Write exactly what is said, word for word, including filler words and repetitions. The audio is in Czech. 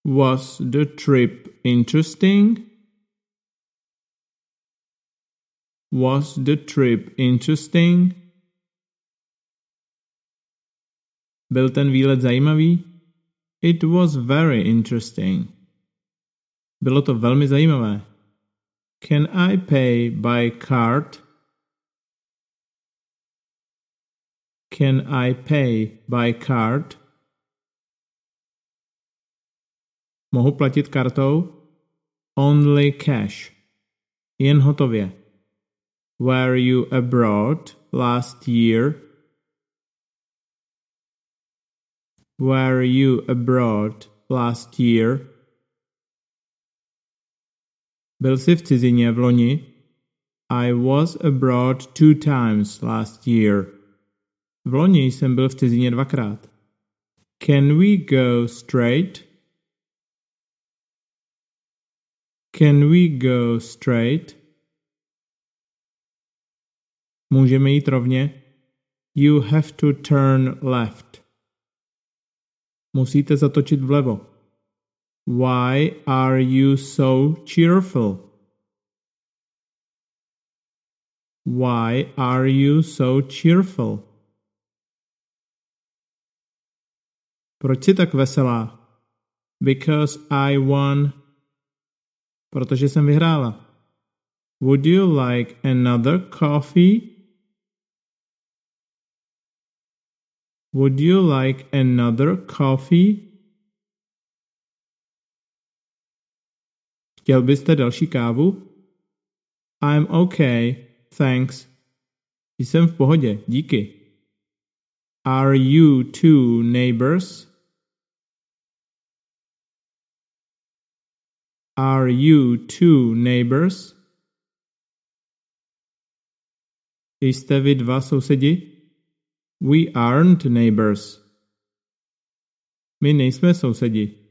Was the trip interesting? Was the trip interesting? Byl ten výlet zajímavý? It was very interesting. Bylo to velmi zajímavé. Can I pay by card? Can I pay by card? Mohu platit kartou? Only cash. Jen hotově. Were you abroad last year? Were you abroad last year? Byl jsi v cizině v loni? I was abroad two times last year. V loni jsem byl v cizině dvakrát. Can we go straight? Can we go straight? Můžeme jít rovně? You have to turn left. Musíte zatočit vlevo. Why are you so cheerful? Why are you so cheerful? Proč jsi tak veselá? Because I won. Protože jsem vyhrála. Would you like another coffee? Would you like another coffee? Chtěl byste další kávu? I'm okay, thanks. Jsem v pohodě, díky. Are you two neighbors? Are you two neighbors? Jste vy dva sousedi? We aren't neighbors. My nejsme sousedi.